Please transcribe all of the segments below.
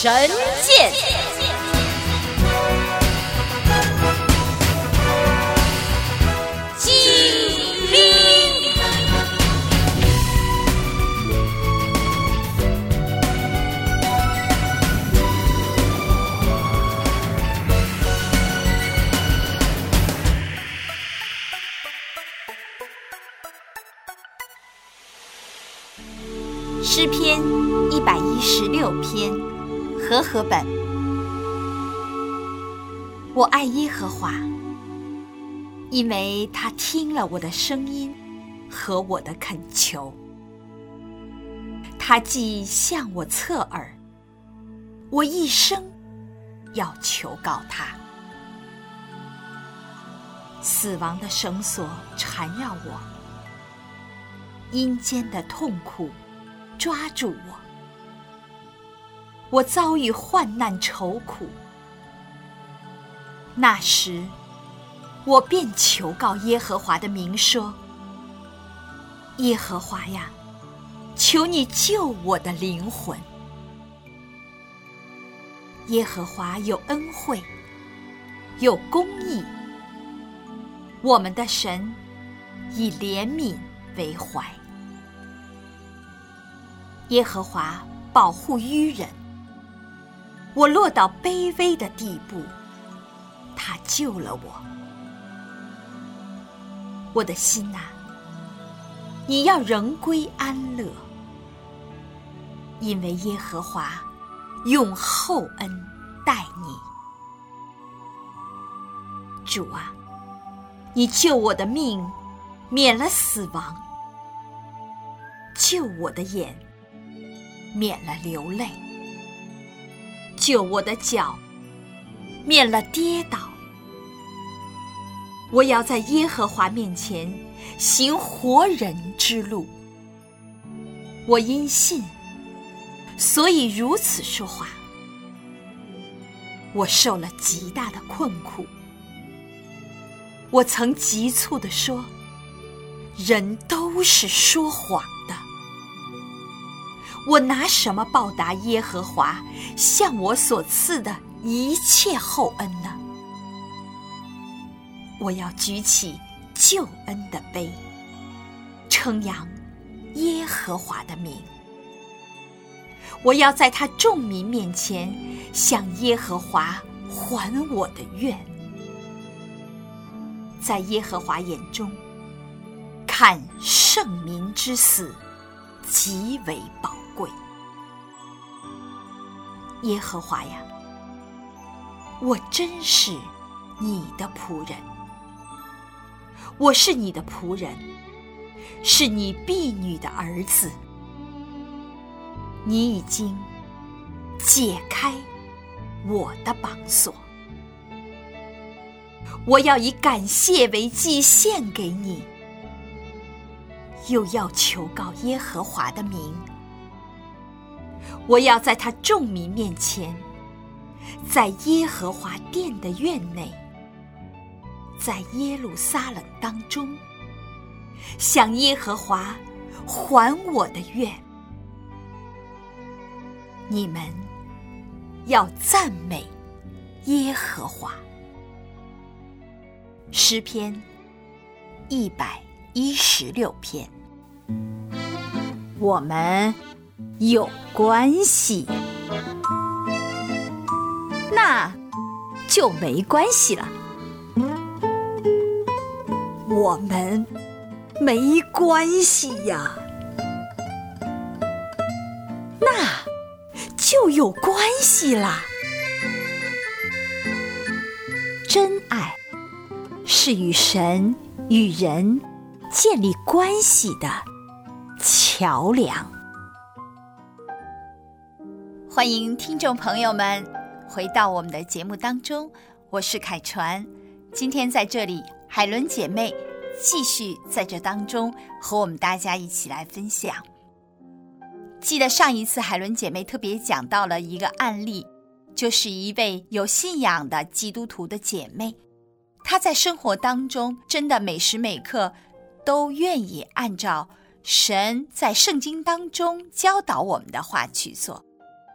神剑。 诗篇116篇和合本。我爱耶和华，因为他听了我的声音和我的恳求。他既向我侧耳，我一生要求告他。死亡的绳索缠绕我，阴间的痛苦抓住我，我遭遇患难愁苦。那时，我便求告耶和华的名说：耶和华呀，求你救我的灵魂。耶和华有恩惠，有公义，我们的神以怜悯为怀。耶和华保护愚人，我落到卑微的地步，他救了我。我的心啊，你要仍归安乐，因为耶和华用厚恩待你。主啊，你救我的命免了死亡，救我的眼免了流泪，救我的脚免了跌倒。我要在耶和华面前行活人之路。我因信，所以如此说话。我受了极大的困苦，我曾急促地说，人都是说谎的。我拿什么报答耶和华向我所赐的一切厚恩呢？我要举起救恩的杯，称扬耶和华的名。我要在他众民面前向耶和华还我的愿。在耶和华眼中，看圣民之死极为宝贵。耶和华呀，我真是你的仆人，我是你的仆人，是你婢女的儿子。你已经解开我的绑锁，我要以感谢为祭献给你，又要求告耶和华的名。我要在他众民面前，在耶和华殿的院内，在耶路撒冷当中，向耶和华还我的愿。你们要赞美耶和华。诗篇116篇。 我们有关系，那就没关系了。 我们没关系呀， 那就有关系啦。真爱是与神与人建立关系的桥梁。 欢迎听众朋友们回到我们的节目当中，我是凯传。今天在这里，海伦姐妹继续在这当中和我们大家一起来分享。记得上一次海伦姐妹特别讲到了一个案例，就是一位有信仰的基督徒的姐妹，她在生活当中真的每时每刻都愿意按照神在圣经当中教导我们的话去做。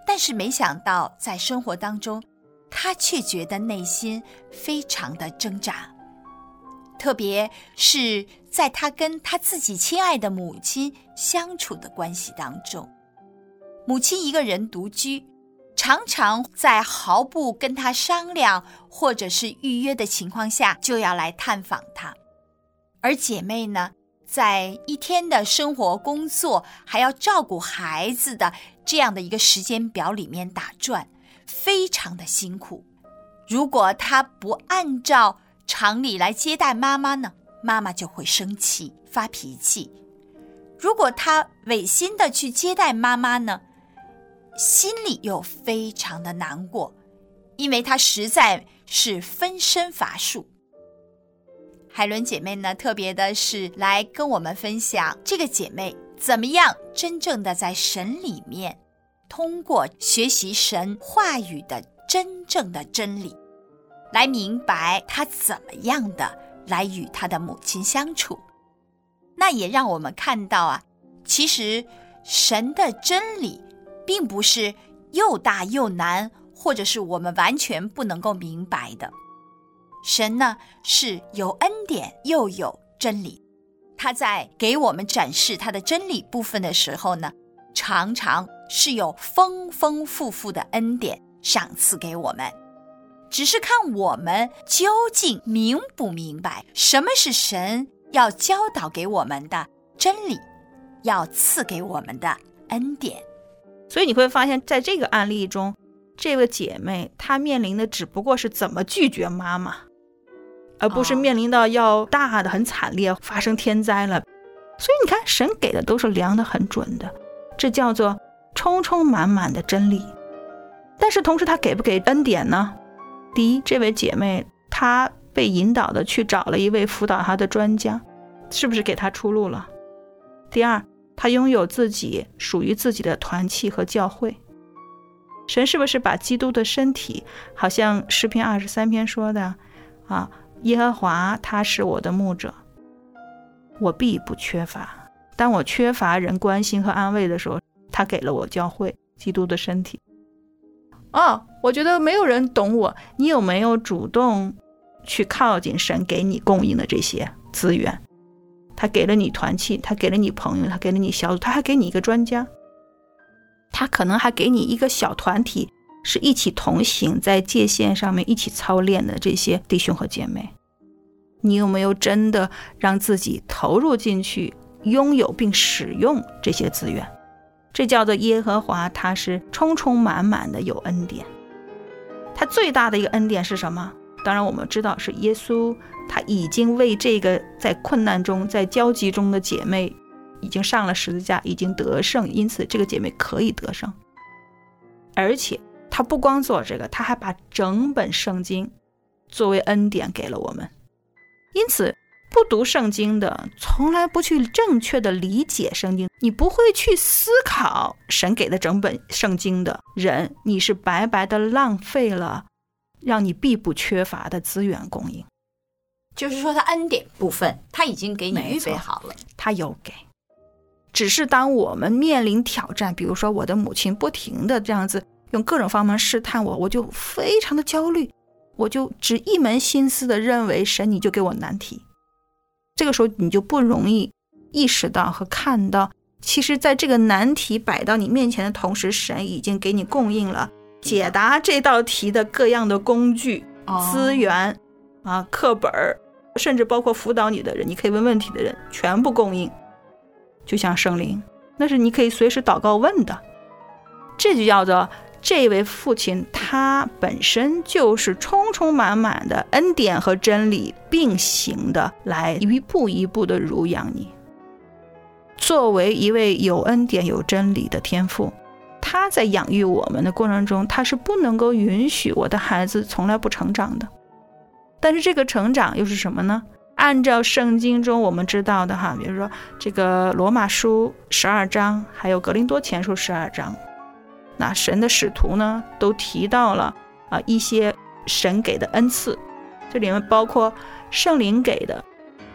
但是没想到在生活当中，她却觉得内心非常的挣扎，特别是在她跟她自己亲爱的母亲相处的关系当中。母亲一个人独居，常常在毫不跟她商量或者是预约的情况下就要来探访她，而姐妹呢，在一天的生活工作还要照顾孩子的这样的一个时间表里面打转，非常的辛苦。如果她不按照常理来接待妈妈呢，妈妈就会生气发脾气；如果她违心的去接待妈妈呢，心里又非常的难过，因为她实在是分身乏术。海伦姐妹呢，特别的是来跟我们分享这个姐妹怎么样真正的在神里面，通过学习神话语的真正的真理，来明白她怎么样的来与她的母亲相处。那也让我们看到啊，其实神的真理并不是又大又难，或者是我们完全不能够明白的。神呢，是有恩典又有真理，他在给我们展示他的真理部分的时候呢，常常是有丰丰富富的恩典赏赐给我们，只是看我们究竟明不明白什么是神要教导给我们的真理，要赐给我们的恩典。 所以你会发现在这个案例中，这位姐妹她面临的只不过是怎么拒绝妈妈，而不是面临到要大的很惨烈发生天灾了。所以你看，神给的都是量得很准的，这叫做充充满满的真理。但是同时他给不给恩典呢？第一，这位姐妹她被引导的去找了一位辅导她的专家，是不是给她出路了？第二，她拥有自己属于自己的团契和教会。神是不是把基督的身体，好像诗篇23篇说的啊，耶和华他是我的牧者，我必不缺乏。当我缺乏人关心和安慰的时候，他给了我教会，基督的身体。我觉得没有人懂我，你有没有主动去靠近神给你供应的这些资源？他给了你团契，他给了你朋友，他给了你小组，他还给你一个专家，他可能还给你一个小团体，是一起同行在界限上面一起操练的这些弟兄和姐妹。你有没有真的让自己投入进去，拥有并使用这些资源？这叫做耶和华，他是充充满满的有恩典。他最大的一个恩典是什么？当然我们知道是耶稣，他已经为这个在困难中在焦急中的姐妹已经上了十字架，已经得胜，因此这个姐妹可以得胜。而且他不光做这个，他还把整本圣经作为恩典给了我们。因此不读圣经的，从来不去正确的理解圣经，你不会去思考神给的整本圣经的人，你是白白的浪费了让你必不缺乏的资源供应。 就是说他恩典部分他已经给你预备好了， 他有给，只是当我们面临挑战，比如说我的母亲不停的这样子用各种方法试探我，我就非常的焦虑，我就只一门心思的认为神你就给我难题。这个时候你就不容易意识到和看到，其实在这个难题摆到你面前的同时，神已经给你供应了解答这道题的各样的工具、资源课本，甚至包括辅导你的人，你可以问问题的人，全部供应。就像圣灵，那是你可以随时祷告问的。这就叫做这位父亲他本身就是充充满满的恩典和真理并行的，来一步一步的乳养你。作为一位有恩典有真理的天父，他在养育我们的过程中，他是不能够允许我的孩子从来不成长的。但是这个成长又是什么呢？按照圣经中我们知道的比如说这个罗马书12章，还有格林多前书12章，那神的使徒呢都提到了一些神给的恩赐，这里面包括圣灵给的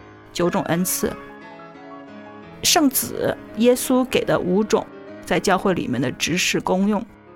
9种恩赐，圣子耶稣给的5种在教会里面的执事功用，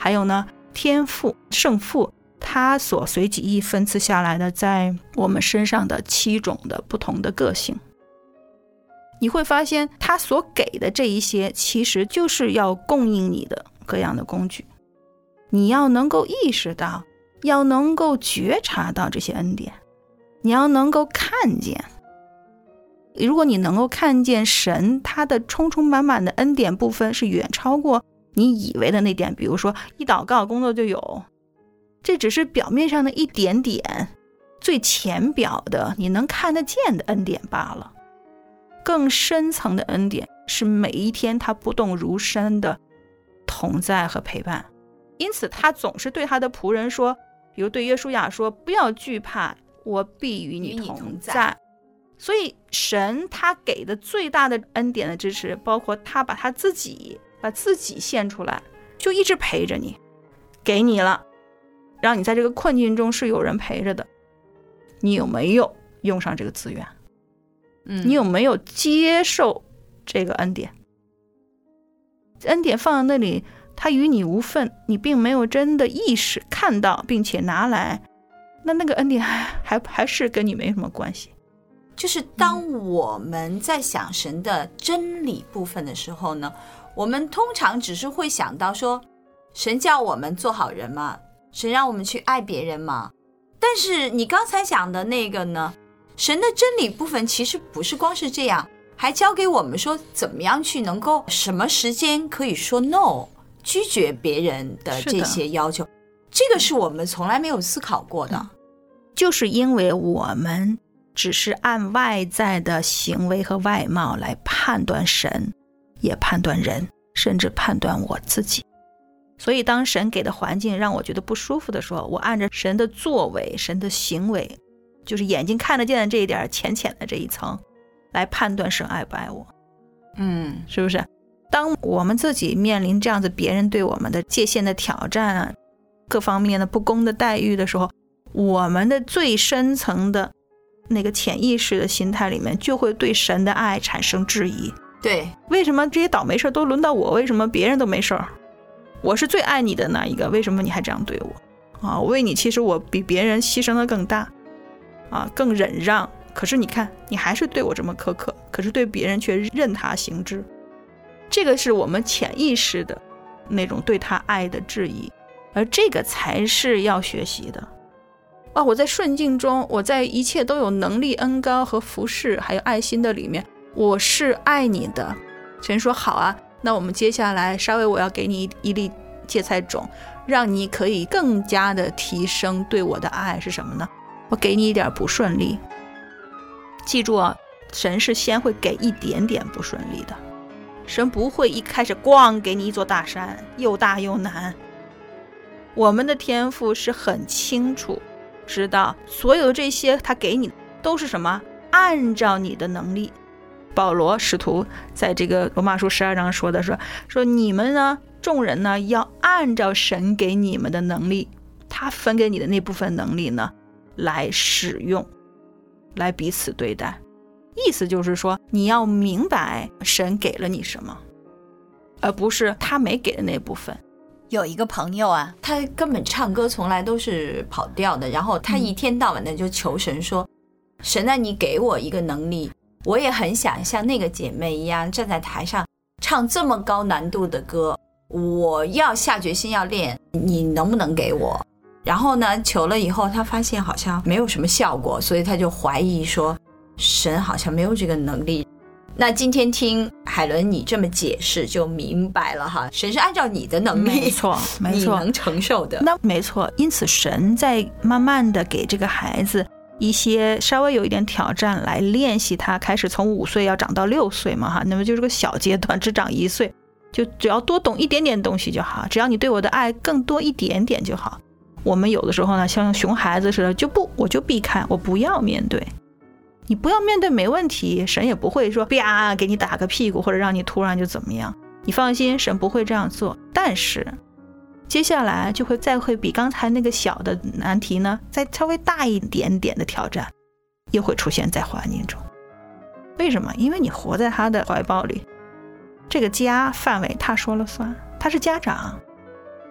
还有呢天父圣父他所随己意分赐下来的在我们身上的7种的不同的个性。你会发现他所给的这一些其实就是要供应你的各样的工具，你要能够意识到，要能够觉察到这些恩典，你要能够看见。如果你能够看见神他的充充满满的恩典部分是远超过你以为的那点，比如说一祷告工作就有，这只是表面上的一点点，最浅表的你能看得见的恩典罢了。更深层的恩典是每一天他不动如山的同在和陪伴。因此他总是对他的仆人说，比如对约书亚说，不要惧怕，我必与你同在。所以神他给的最大的恩典的支持，包括他把自己献出来，就一直陪着你，给你了，让你在这个困境中是有人陪着的。你有没有用上这个资源？你有没有接受这个恩典？恩典放在那里，它与你无份，你并没有真的意识看到并且拿来，那个恩典还是跟你没什么关系。 就是当我们在想神的真理部分的时候呢，我们通常只是会想到说，神叫我们做好人嘛，神让我们去爱别人嘛。但是你刚才讲的那个呢，神的真理部分其实不是光是这样，还教给我们说怎么样去能够什么时间可以说 no， 拒绝别人的这些要求，这个是我们从来没有思考过的。 就是因为我们只是按外在的行为和外貌来判断神，也判断人，甚至判断我自己。所以当神给的环境让我觉得不舒服的时候，我按着神的作为，神的行为，就是眼睛看得见的这一点浅浅的这一层来判断神爱不爱我。是不是？当我们自己面临这样子别人对我们的界限的挑战啊，各方面的不公的待遇的时候，我们的最深层的那个潜意识的心态里面就会对神的爱产生质疑。 对， 为什么这些倒霉事都轮到我？为什么别人都没事儿？我是最爱你的那一个，为什么你还这样对我啊？我为你，其实我比别人牺牲的更大啊，更忍让。可是你看，你还是对我这么苛刻，可是对别人却任他行之。这个是我们潜意识的那种对他爱的质疑，而这个才是要学习的。我在顺境中，我在一切都有能力、恩膏和服侍还有爱心的里面，我是爱你的。神说好啊，那我们接下来稍微我要给你一粒芥菜种，让你可以更加的提升对我的爱。是什么呢？我给你一点不顺利。记住啊，神是先会给一点点不顺利的，神不会一开始咣给你一座大山，又大又难。我们的天父是很清楚知道所有这些他给你都是什么？按照你的能力。保罗使徒在这个罗马书12章说的说你们呢，众人呢，要按照神给你们的能力，他分给你的那部分能力呢，来使用，来彼此对待。意思就是说，你要明白神给了你什么，而不是他没给的那部分。 有一个朋友啊，他根本唱歌从来都是跑调的，然后他一天到晚的就求神说，神啊，你给我一个能力，我也很想像那个姐妹一样站在台上唱这么高难度的歌，我要下决心要练，你能不能给我？然后呢，求了以后他发现好像没有什么效果，所以他就怀疑说神好像没有这个能力。那今天听海伦你这么解释就明白了哈，神是按照你的能力， 没错， 你能承受的。 那没错，因此神在慢慢的给这个孩子一些稍微有一点挑战来练习他，开始从5岁要长到6岁嘛哈，那么就是个小阶段，只长1岁，就只要多懂一点点东西就好，只要你对我的爱更多一点点就好。我们有的时候呢，像熊孩子似的，我就避开，我不要面对。你不要面对没问题，神也不会说啪给你打个屁股，或者让你突然就怎么样。你放心，神不会这样做。但是接下来就会比刚才那个小的难题呢，再稍微大一点点的挑战又会出现在环境中。为什么？因为你活在他的怀抱里，这个家范围他说了算，他是家长。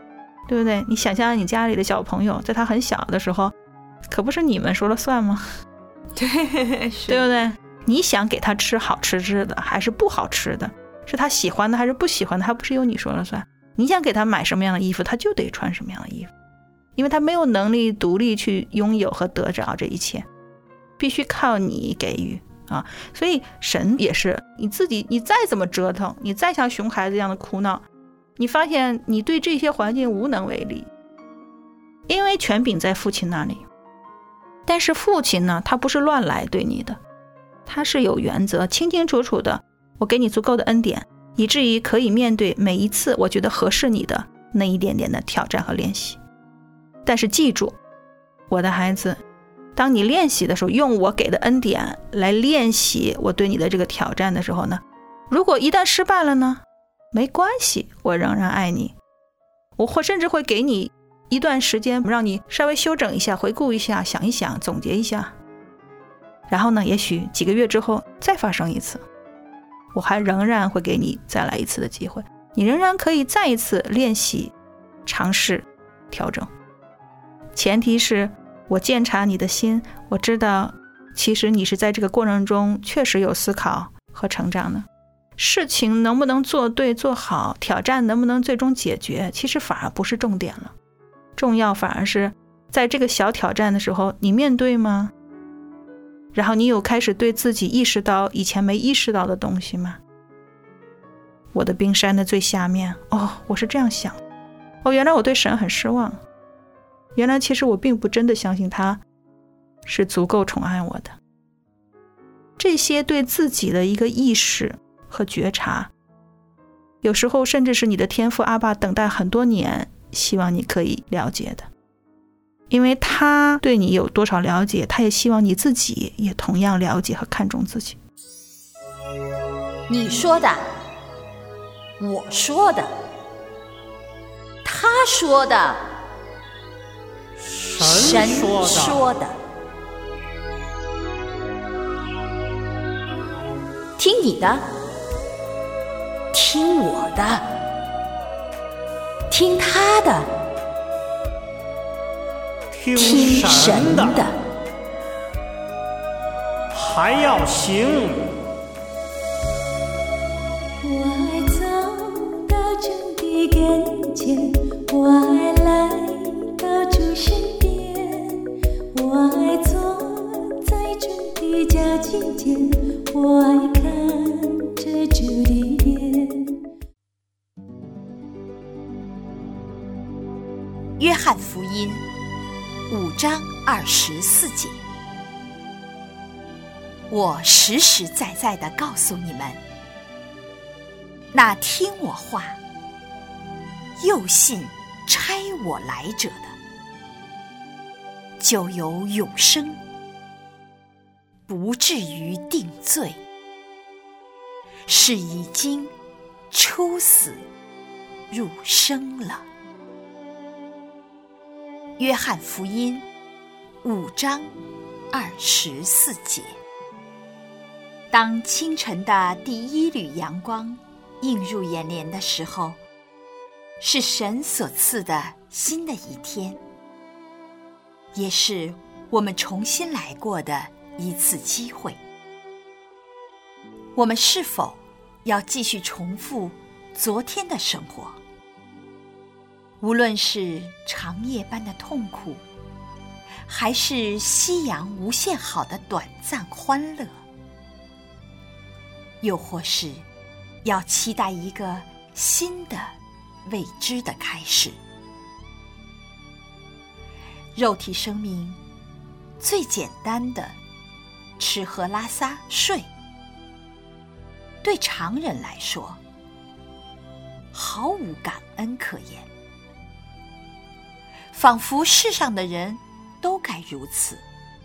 对不对？你想象你家里的小朋友，在他很小的时候，可不是你们说了算吗？ 对， 对不对？你想给他吃好吃的还是不好吃的，是他喜欢的还是不喜欢的，还不是由你说了算。你想给他买什么样的衣服，他就得穿什么样的衣服，因为他没有能力独立去拥有和得着这一切，必须靠你给予啊。所以神也是，你自己你再怎么折腾，你再像熊孩子一样的哭闹，你发现你对这些环境无能为力，因为权柄在父亲那里。但是父亲呢，他不是乱来对你的，他是有原则，清清楚楚的，我给你足够的恩典，以至于可以面对每一次我觉得合适你的那一点点的挑战和练习。但是记住，我的孩子，当你练习的时候，用我给的恩典来练习我对你的这个挑战的时候呢，如果一旦失败了呢，没关系，我仍然爱你，我甚至会给你一段时间，让你稍微休整一下，回顾一下，想一想，总结一下，然后呢，也许几个月之后再发生一次，我还仍然会给你再来一次的机会，你仍然可以再一次练习，尝试调整。前提是我鉴察你的心，我知道其实你是在这个过程中确实有思考和成长的，事情能不能做对做好，挑战能不能最终解决，其实反而不是重点了，重要反而是在这个小挑战的时候，你面对吗？然后你有开始对自己意识到以前没意识到的东西吗？我的冰山的最下面，我是这样想，原来我对神很失望，原来其实我并不真的相信他是足够宠爱我的。这些对自己的一个意识和觉察，有时候甚至是你的天父阿爸等待很多年，希望你可以了解的。因为他对你有多少了解，他也希望你自己也同样了解和看重自己。 你说的，我说的，他说的，神说的，听你的，听我的，听他的， 听神的， 还要行。 我爱走到主的跟前，我爱来到主身边，我爱坐在主的脚近前，我爱看着主的脸。 约翰福音5章24节，我实实在在地告诉你们，那听我话又信差我来者的，就有永生，不至于定罪，是已经出死入生了。约翰福音5章24节。当清晨的第一缕阳光映入眼帘的时候，是神所赐的新的一天，也是我们重新来过的一次机会。我们是否要继续重复昨天的生活？无论是长夜般的痛苦，还是夕阳无限好的短暂欢乐，又或是要期待一个新的未知的开始。肉体生命最简单的吃喝拉撒睡，对常人来说毫无感恩可言，仿佛世上的人都该如此。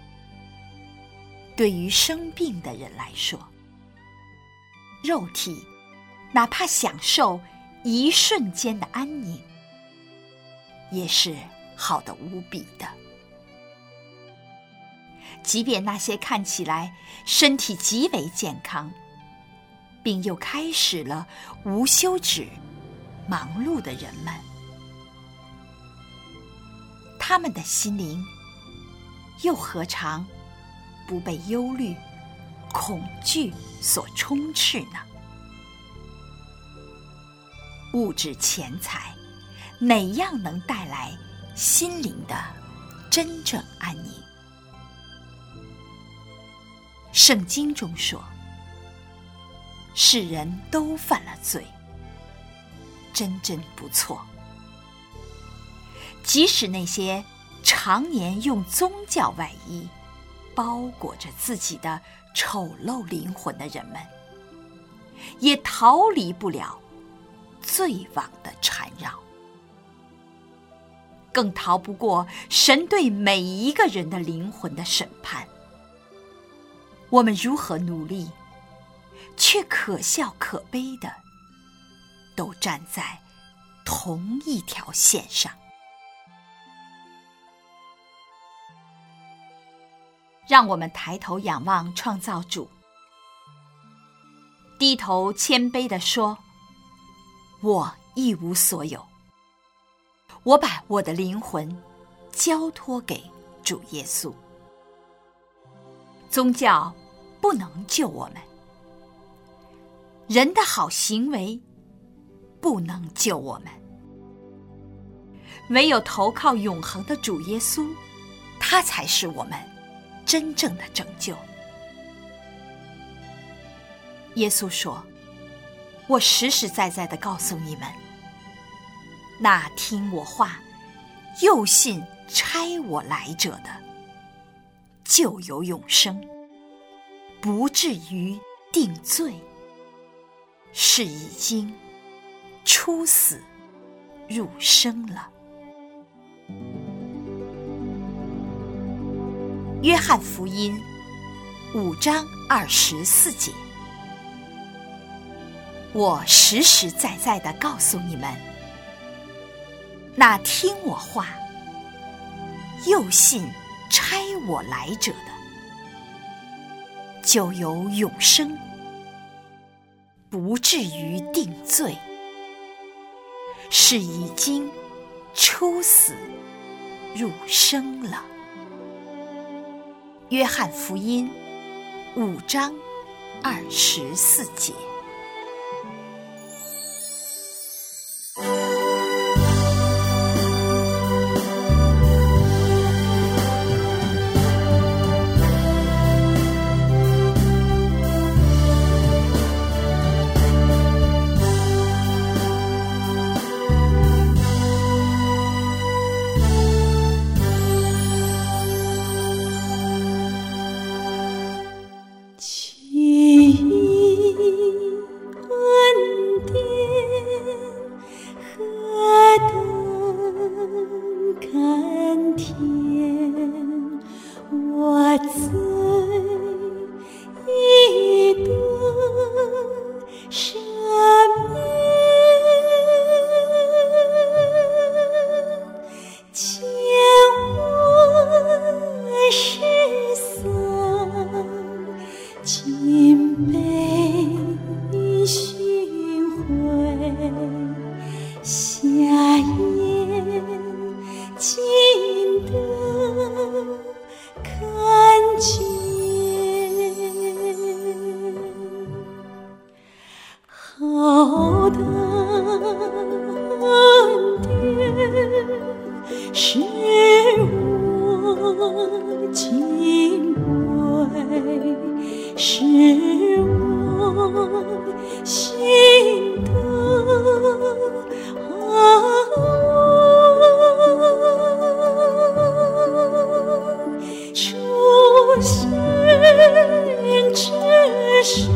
对于生病的人来说，肉体哪怕享受一瞬间的安宁，也是好得无比的。即便那些看起来身体极为健康，并又开始了无休止忙碌的人们， 他们的心灵又何尝不被忧虑、恐惧所充斥呢？物质钱财哪样能带来心灵的真正安宁？圣经中说，世人都犯了罪，真不错。即使那些常年用宗教外衣包裹着自己的丑陋灵魂的人们，也逃离不了罪网的缠绕，更逃不过神对每一个人的灵魂的审判。我们如何努力，却可笑可悲的都站在同一条线上。让我们抬头仰望创造主，低头谦卑地说，我一无所有，我把我的灵魂交托给主耶稣。宗教不能救我们，人的好行为不能救我们，唯有投靠永恒的主耶稣，他才是我们真正的拯救。耶稣说，我实实在在地告诉你们，那听我话又信差我来者的，就有永生，不至于定罪，是已经出死入生了。约翰福音5章24节，我实实在在地告诉你们，那听我话又信差我来者的，就有永生，不至于定罪，是已经出死入生了。约翰福音5章24节。 好的恩典使我敬畏，使我心得安稳。出现之时，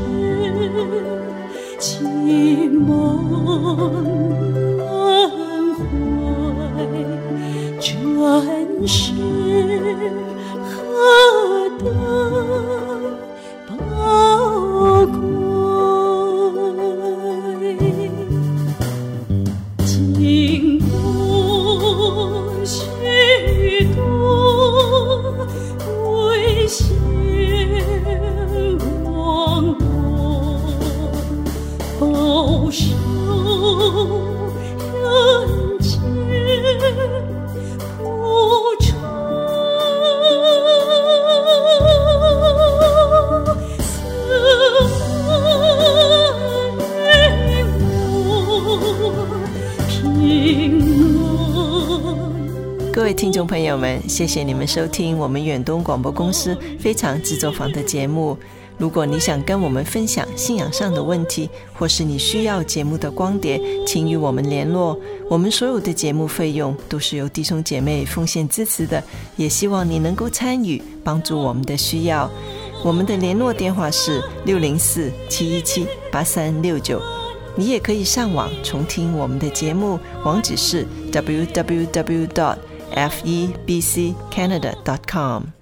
期梦难回，真是何等宝位听众朋友们，谢谢你们收听我们远东广播公司非常制作坊的节目。如果你想跟我们分享信仰上的问题，或是你需要节目的光碟，请与我们联络。我们所有的节目费用都是由弟兄姐妹奉献支持的，也希望你能够参与，帮助我们的需要。我们的联络电话是604-717-8369，你也可以上网重听我们的节目，网址是 www.febccanada.com。